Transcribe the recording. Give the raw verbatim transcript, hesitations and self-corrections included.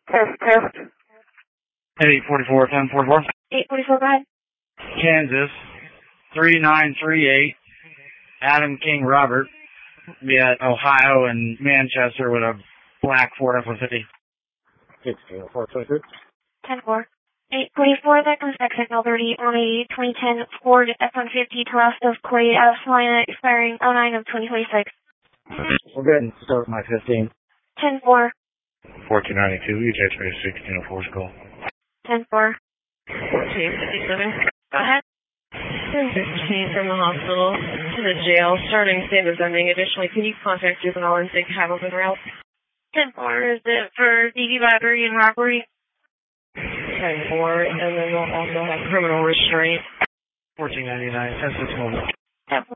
Test, test. eight forty-four, ten forty-four. eight forty-four, go ahead. Kansas, three nine three eight, Adam King Robert. Be at Ohio and Manchester with a black Ford F one fifty. sixteen, four twenty-two. ten four. eight forty-four, that comes back signal thirty on a twenty ten Ford F one fifty to west of Clay, Salina, expiring oh nine of twenty twenty-six. We're good. Start my fifteen. ten four. fourteen ninety-two, E J three sixteen oh four school. ten four. fourteen fifty-seven. Go ahead. ten fifteen from the hospital to the jail, starting same as ending. Additionally, can you contact juvenile and think have open route? ten four, is it for D V battery and robbery? ten four, and then we'll also have criminal restraint. fourteen ninety-nine, ten six mobile. ten four.